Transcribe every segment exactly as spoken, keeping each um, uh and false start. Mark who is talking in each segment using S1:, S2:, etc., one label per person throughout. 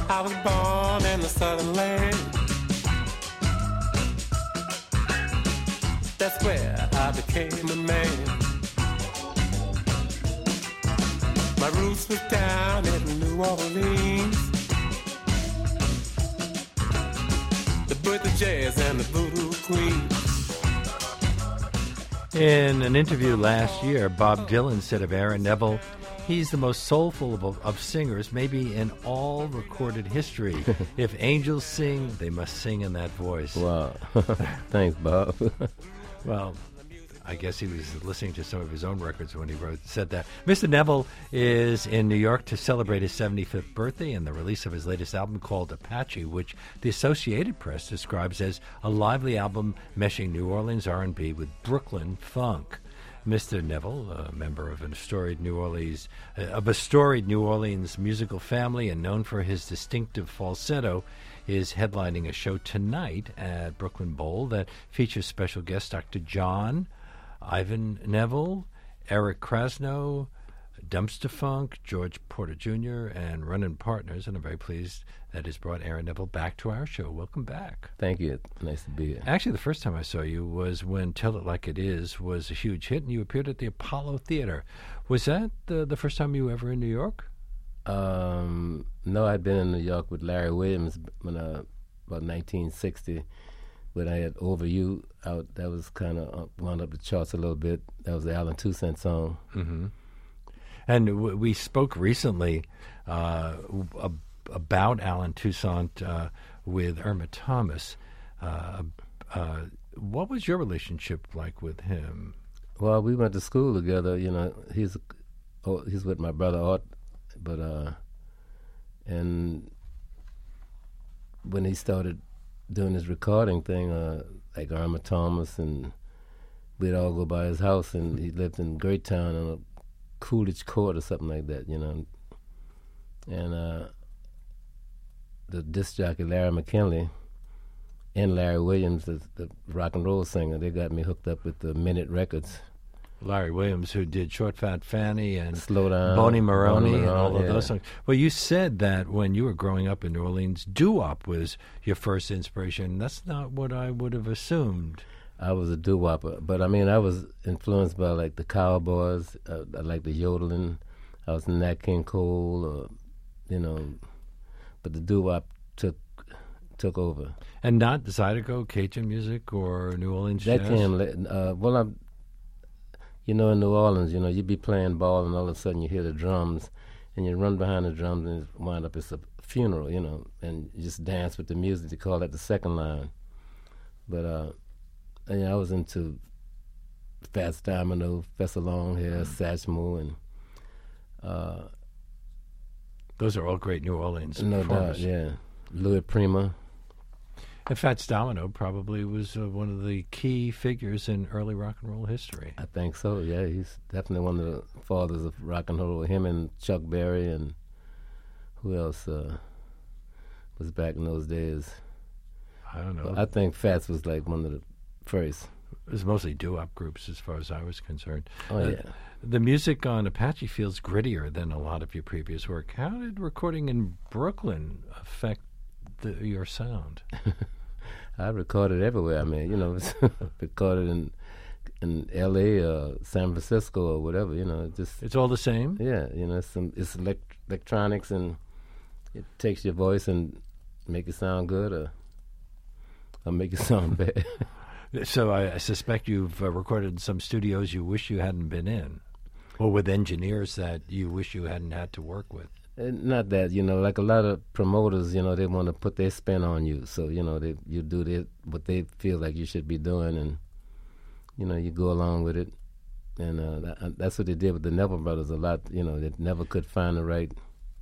S1: I was born in the southern land. That's where I became a man. My roots was down in New Orleans. The birth of jazz and the voodoo queen.
S2: In an interview last year, Bob Dylan said of Aaron Neville, he's the most soulful of, of singers, maybe in all recorded history. If angels sing, they must sing in that voice.
S3: Wow. Thanks, Bob.
S2: Well, I guess he was listening to some of his own records when he wrote said that. Mister Neville is in New York to celebrate his seventy-fifth birthday and the release of his latest album called Apache, which the Associated Press describes as a lively album meshing New Orleans R and B with Brooklyn funk. Mister Neville, a member of a storied New Orleans, uh, of a storied New Orleans musical family and known for his distinctive falsetto, is headlining a show tonight at Brooklyn Bowl that features special guest Doctor John, Ivan Neville, Eric Krasno, Dumpster Funk, George Porter Junior, and Runnin' Partners, and I'm very pleased that has brought Aaron Neville back to our show. Welcome back.
S3: Thank you. Nice to be here.
S2: Actually, the first time I saw you was when Tell It Like It Is was a huge hit, and you appeared at the Apollo Theater. Was that the, the first time you were ever in New York?
S3: Um, no, I'd been in New York with Larry Williams when uh, about nineteen sixty. When I had Over You out, that was kind of uh, wound up the charts a little bit. That was the Alan Toussaint song.
S2: Mm-hmm. And w- we spoke recently uh, ab- about Alan Toussaint uh, with Irma Thomas. Uh, uh, what was your relationship like with him?
S3: Well, we went to school together. You know, he's oh, he's with my brother Art, but uh, and when he started doing his recording thing, uh, like Irma Thomas, and we'd all go by his house, and he lived in Greytown on a Coolidge Court or something like that, you know. And uh, the disc jockey Larry McKinley and Larry Williams, the, the rock and roll singer, they got me hooked up with the Minute Records.
S2: Larry Williams, who did Short Fat Fanny and
S3: Slow Down,
S2: Boney Maroney,
S3: Boney
S2: and all of
S3: yeah.
S2: those songs. Well, you said that when you were growing up in New Orleans, doo-wop was your first inspiration. That's not what I would have assumed.
S3: I was a doo-wopper, but I mean, I was influenced by like the Cowboys. Uh, I like the yodeling. I was Nat King Cole, or you know, but the doo-wop took took over.
S2: And not Zydeco, Cajun music, or New Orleans
S3: that
S2: jazz?
S3: came late. Uh, well, I'm, you know, in New Orleans, you know, you'd be playing ball, and all of a sudden you hear the drums, and you run behind the drums, and it wind up it's a funeral, you know, and you just dance with the music. They call that the second line. But uh, and, yeah, I was into Fats Domino, Fessa Longhair, mm. Satchmo, and uh,
S2: those are all great New Orleans
S3: no
S2: performers.
S3: doubt, yeah. Louis Prima.
S2: And Fats Domino probably was uh, one of the key figures in early rock and roll history.
S3: I think so, yeah. He's definitely one of the fathers of rock and roll. Him and Chuck Berry, and who else uh, was back in those days?
S2: I don't know.
S3: Well, I think Fats was like one of the first.
S2: It was mostly doo-wop groups as far as I was concerned.
S3: Oh,
S2: uh,
S3: yeah.
S2: The music on Apache feels grittier than a lot of your previous work. How did recording in Brooklyn affect the, your sound?
S3: I recorded everywhere. I mean, you know, recorded in in L A or San Francisco or whatever. You know, it just
S2: it's all the same.
S3: Yeah, you know, it's some it's elect- electronics, and it takes your voice and make it sound good, or or make it sound bad.
S2: So I, I suspect you've uh, recorded in some studios you wish you hadn't been in, or with engineers that you wish you hadn't had to work with.
S3: And not that, you know, like a lot of promoters, you know, they want to put their spin on you. So, you know, they you do their, what they feel like you should be doing, and, you know, you go along with it. And uh, that, that's what they did with the Neville Brothers a lot. You know, they never could find the right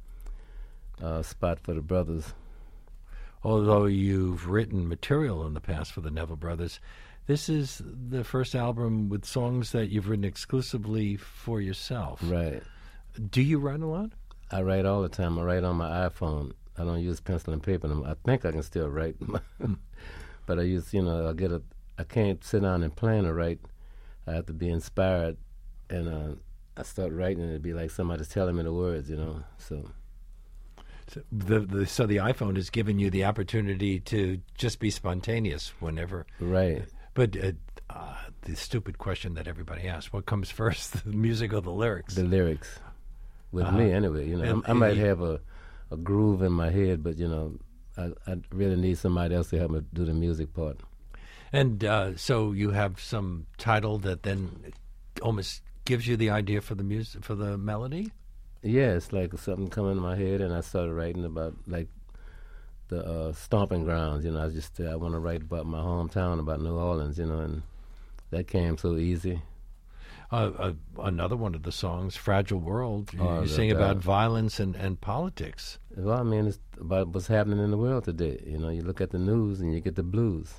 S3: uh, spot for the brothers.
S2: Although you've written material in the past for the Neville Brothers, this is the first album with songs that you've written exclusively for yourself.
S3: Right.
S2: Do you write a lot?
S3: I write all the time. I write on my iPhone. I don't use pencil and paper. I think I can still write, but I use, you know, I get a. I can't sit down and plan to write. I have to be inspired, and uh, I start writing, and it'd be like somebody's telling me the words, you know. So,
S2: So the, the so the iPhone has given you the opportunity to just be spontaneous whenever.
S3: Right.
S2: But uh, uh, the stupid question that everybody asks: what comes first, the music or the lyrics?
S3: The lyrics, with
S2: Uh-huh.
S3: me anyway. You know,
S2: And-
S3: I, I might
S2: and-
S3: have a, a groove in my head, but you know, I, I really need somebody else to help me do the music part.
S2: And uh, so you have some title that then almost gives you the idea for the music, for the melody.
S3: Yeah, it's like something come in my head, and I started writing about like the uh, stomping grounds. You know, I just uh, I want to write about my hometown, about New Orleans. You know, and that came so easy.
S2: Uh, uh, another one of the songs, "Fragile World," you,
S3: Oh,
S2: you
S3: the-
S2: sing about
S3: the-
S2: violence and, and politics.
S3: Well, I mean, it's about what's happening in the world today. You know, you look at the news and you get the blues.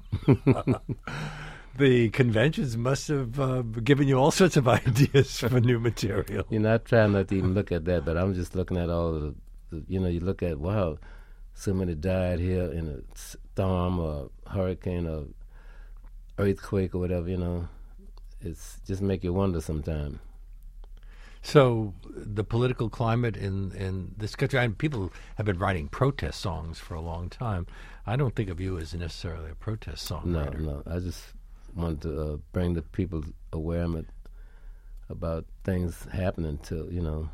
S2: The conventions must have uh, given you all sorts of ideas for new material.
S3: You know, I try not to even look at that, but I'm just looking at all of the, the you know, you look at, wow, so many died here in a storm or hurricane or earthquake or whatever, you know. It's just make you wonder sometimes.
S2: So the political climate in, in this country, and people have been writing protest songs for a long time. I don't think of you as necessarily a protest
S3: No,
S2: songwriter.
S3: no. I just want to uh, bring the people's awareness about things happening to, you know.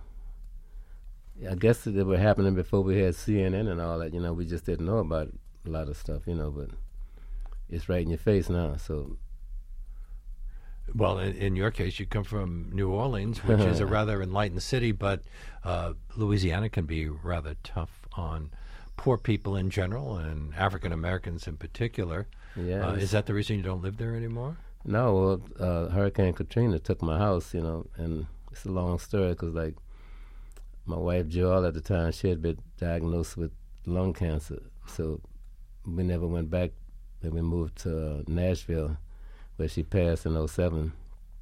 S3: I guess they were happening before we had C N N and all that, you know. We just didn't know about a lot of stuff, you know, but it's right in your face now, so.
S2: Well, in, in your case, you come from New Orleans, which is a rather enlightened city, but uh, Louisiana can be rather tough on poor people in general and African Americans in particular.
S3: Yeah,
S2: Uh,
S3: it's-
S2: is that the reason you don't live there anymore?
S3: No, well, uh, Hurricane Katrina took my house, you know, and it's a long story because, like, my wife Joelle at the time, she had been diagnosed with lung cancer, so we never went back. Then we moved to uh, Nashville, where she passed in oh seven.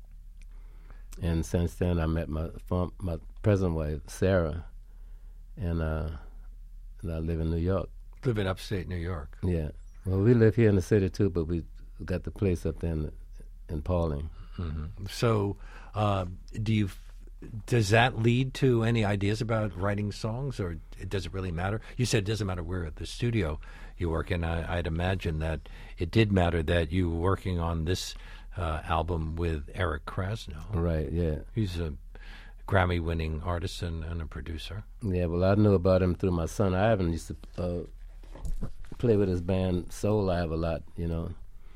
S3: And since then, I met my form, my present wife, Sarah, and, uh, and I live in New York.
S2: Live in upstate New York.
S3: Yeah. Well, we live here in the city, too, but we got the place up there in, in Pauling.
S2: So, uh, do you? Does that lead to any ideas about writing songs, or does it really matter? You said it doesn't matter where at the studio you work in. I, I'd imagine that it did matter that you were working on this uh, album with Eric Krasno.
S3: Right, yeah.
S2: He's a Grammy-winning artist and, and a producer.
S3: Yeah, well, I knew about him through my son Ivan. Used to uh, play with his band Soul Live a lot, you know.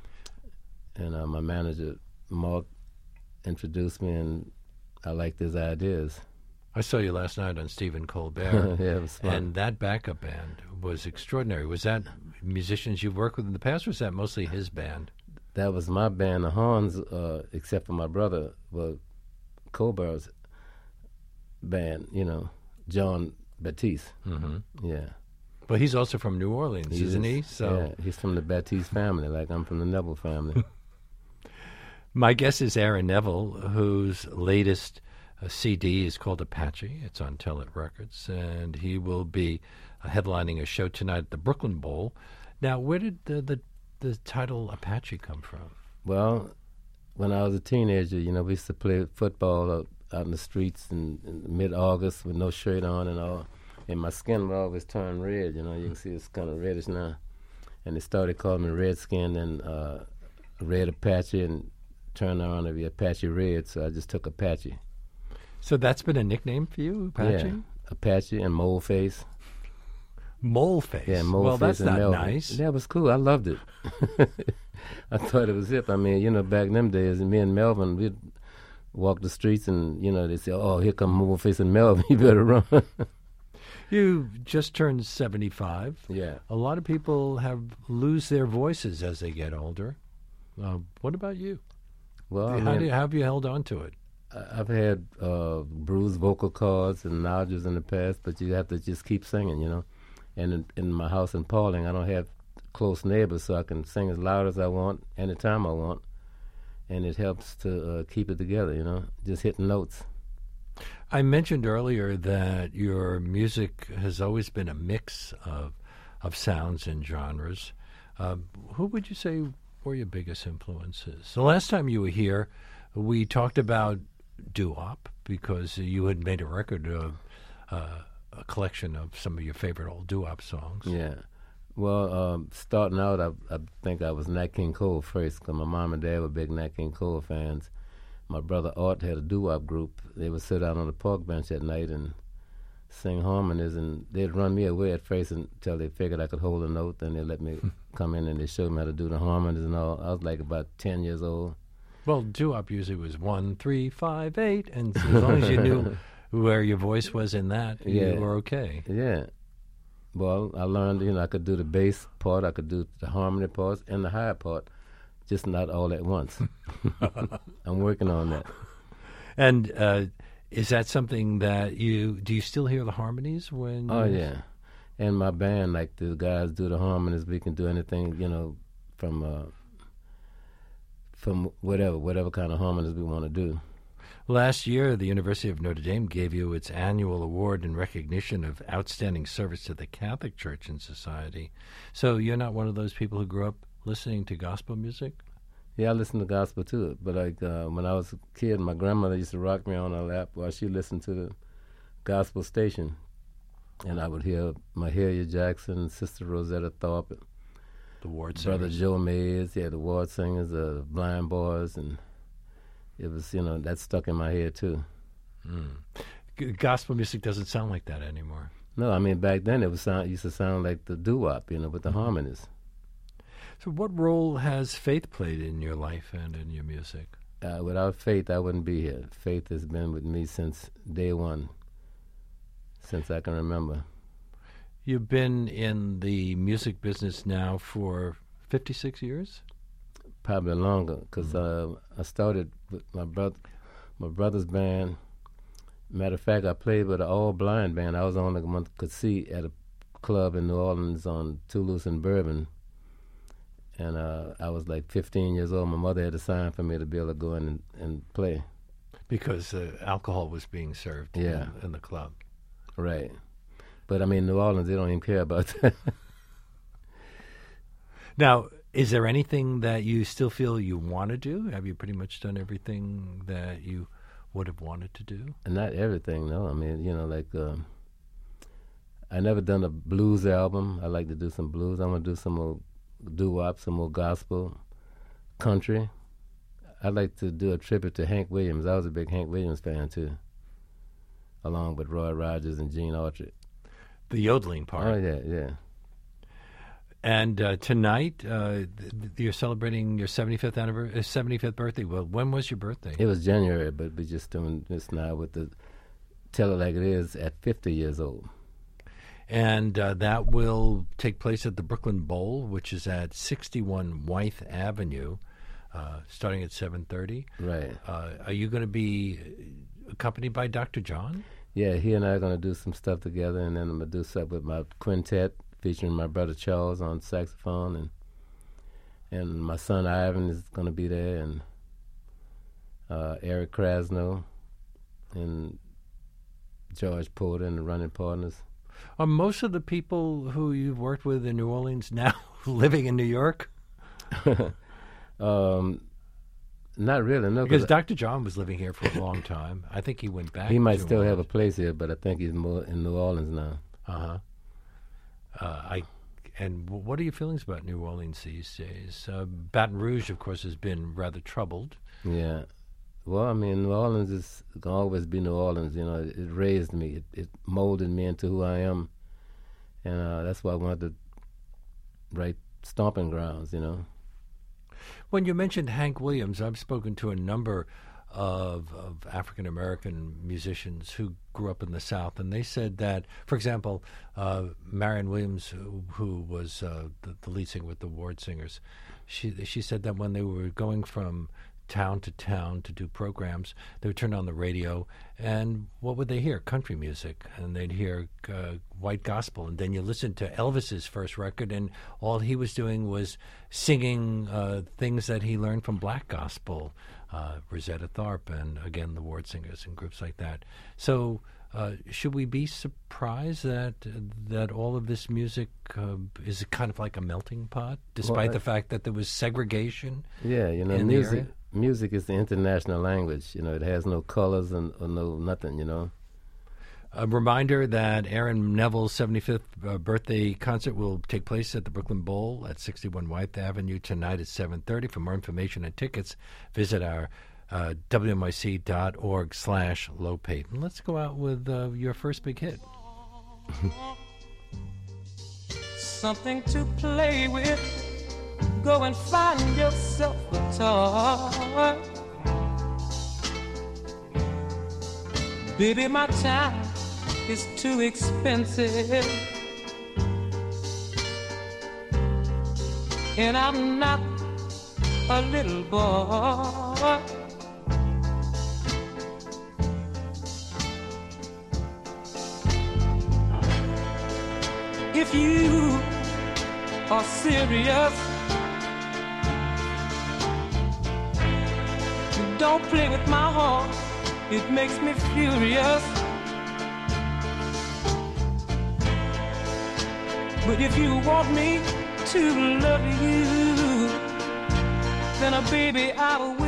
S3: And uh, my manager, Mark, introduced me, and I liked his ideas.
S2: I saw you last night on Stephen Colbert,
S3: Yeah, it was fun.
S2: and that backup band was extraordinary. Was that musicians you've worked with in the past, or was that mostly his band?
S3: That was my band, the Horns, uh, except for my brother, well, Colbert's band, you know, John Baptiste.
S2: Mm-hmm.
S3: Yeah.
S2: But he's also from New Orleans,
S3: He
S2: isn't
S3: is-
S2: he? So
S3: yeah, he's from the Baptiste family, like I'm from the Neville family.
S2: my guess is Aaron Neville, whose latest uh, C D is called Apache. It's on Tell It Records, and he will be uh, headlining a show tonight at the Brooklyn Bowl. Now, where did the, the the title Apache come from?
S3: Well, when I was a teenager, you know, we used to play football out, out in the streets in, in mid-August with no shirt on and all, and my skin would always turn red. You know, you can see it's kind of reddish now. And they started calling me Redskin and uh, Red Apache, and turned around to be Apache Red, so I just took Apache.
S2: So that's been a nickname for you, Apache?
S3: Yeah, Apache and Moleface.
S2: Moleface.
S3: Yeah, Moleface
S2: well, that's
S3: and
S2: not
S3: Melvin.
S2: nice.
S3: That was cool. I loved it. I thought it was hip. I mean, you know, back in them days, me and Melvin, we'd walk the streets and, you know, they'd say, oh, here come Moleface and Melvin. You better run.
S2: You just turned seventy-five.
S3: Yeah.
S2: A lot of people have lose their voices as they get older. Uh, what about you?
S3: Well, I
S2: how,
S3: mean,
S2: do you, how have you held on to it?
S3: I- I've had uh, bruised vocal cords and nodules in the past, but you have to just keep singing, you know. And in, in my house in Pauling, I don't have close neighbors, so I can sing as loud as I want, anytime I want. And it helps to uh, keep it together, you know, just hitting notes.
S2: I mentioned earlier that your music has always been a mix of of sounds and genres. Uh, who would you say were your biggest influences? The last time you were here, we talked about doo-wop because you had made a record of uh, a collection of some of your favorite old doo-wop songs.
S3: Yeah. Well, um, starting out, I, I think I was Nat King Cole first, because my mom and dad were big Nat King Cole fans. My brother Art had a doo-wop group. They would sit out on the park bench at night and sing harmonies, and they'd run me away at first until they figured I could hold a note, then they let me come in and they showed me how to do the harmonies and all. I was like about ten years old.
S2: Well, doo-wop usually was one, three, five, eight, and so as long as you knew where your voice was in that,
S3: Yeah.
S2: you were okay.
S3: Yeah. Well, I learned, you know, I could do the bass part, I could do the harmony parts, and the high part, just not all at once. I'm working on that.
S2: And uh, is that something that you, do you still hear the harmonies when?
S3: Oh,
S2: you-
S3: yeah. And my band, like the guys do the harmonies, we can do anything, you know, from uh, from whatever, whatever kind of harmonies we want to do.
S2: Last year, the University of Notre Dame gave you its annual award in recognition of outstanding service to the Catholic Church and society. So you're not one of those people who grew up listening to gospel music?
S3: Yeah, I listen to gospel too. But like uh, when I was a kid, my grandmother used to rock me on her lap while she listened to the gospel station. And I would hear Mahalia Jackson, Sister Rosetta Tharpe,
S2: The Ward
S3: Brother
S2: Singers.
S3: Joe Mays, yeah, the Ward Singers, the uh, Blind Boys, and it was, you know, that stuck in my head too.
S2: G- Gospel music doesn't sound like that anymore.
S3: No, I mean back then it was sound, used to sound like the doo-wop, you know, with the harmonies.
S2: So what role has faith played in your life and in your music?
S3: Uh, without faith, I wouldn't be here. Faith has been with me since day one, since I can remember.
S2: You've been in the music business now for fifty-six years?
S3: Probably longer, because uh, I started with my brother, my brother's band. Matter of fact, I played with an all-blind band. I was on the one could see at a club in New Orleans on Toulouse and Bourbon, and uh, I was like fifteen years old. My mother had to sign for me to be able to go in and, and play.
S2: Because uh, alcohol was being served
S3: Yeah.
S2: in, in the club.
S3: Right. But I mean, New Orleans, they don't even care about that.
S2: Now, is there anything that you still feel you want to do? Have you pretty much done everything that you would have wanted to do?
S3: And not everything, no. I mean, you know, like um, I never done a blues album. I like to do some blues. I'm gonna do some more doo-wop, some more gospel, country. I'd like to do a tribute to Hank Williams. I was a big Hank Williams fan too, along with Roy Rogers and Gene Autry.
S2: The yodeling part.
S3: Oh yeah, yeah.
S2: And uh, tonight, uh, th- th- you're celebrating your seventy-fifth anniversary, uh, seventy-fifth birthday. Well, when was your birthday?
S3: It was January, but we're just doing this now with the Tell It Like It Is at fifty years old.
S2: And uh, that will take place at the Brooklyn Bowl, which is at sixty-one Wythe Avenue, uh, starting at seven thirty.
S3: Right.
S2: Uh, are you going to be accompanied by Doctor John?
S3: Yeah, he and I are going to do some stuff together, and then I'm going to do stuff with my quintet, featuring my brother Charles on saxophone, and and my son Ivan is going to be there, and uh, Eric Krasno, and George Porter, and the Running Partners.
S2: Are most of the people who you've worked with in New Orleans now living in New York?
S3: um, not really, no.
S2: Because
S3: 'cause
S2: Doctor John was living here for a long time. I think he went back.
S3: he might
S2: to
S3: still
S2: New
S3: have a
S2: Orleans.
S3: place here, but I think he's more in New Orleans now.
S2: Uh-huh. Uh, I and w- what are your feelings about New Orleans these days? Uh, Baton Rouge, of course, has been rather troubled.
S3: Yeah. Well, I mean, New Orleans is gonna always be New Orleans. You know, it, it raised me. It, it molded me into who I am, and uh, that's why I wanted to write Stomping Grounds. You know.
S2: When you mentioned Hank Williams, I've spoken to a number of, of African American musicians who grew up in the South, and they said that, for example, uh, Marion Williams, who, who was uh, the, the lead singer with the Ward Singers, she she said that when they were going from town to town to do programs, they would turn on the radio, and what would they hear? Country music, and they'd hear uh, white gospel, and then you listen to Elvis's first record, and all he was doing was singing uh, things that he learned from black gospel, uh, Rosetta Tharpe, and again the Ward Singers and groups like that. So, uh, should we be surprised that that all of this music uh, is kind of like a melting pot, despite
S3: Well, I-
S2: the fact that there was segregation?
S3: Yeah, you know,
S2: In the
S3: music.
S2: area?
S3: Music is the international language. You know, it has no colors and or no nothing. You know.
S2: A reminder that Aaron Neville's seventy-fifth uh, birthday concert will take place at the Brooklyn Bowl at sixty-one Wythe Avenue tonight at seven thirty. For more information and tickets, visit our uh, W M I C dot org slash Lopate. And let's go out with uh, your first big hit.
S1: Something to play with. Go and find yourself a toy. Baby, my time is too expensive, and I'm not a little boy. If you are serious, don't play with my heart, it makes me furious. But if you want me to love you, then, uh, baby, I will.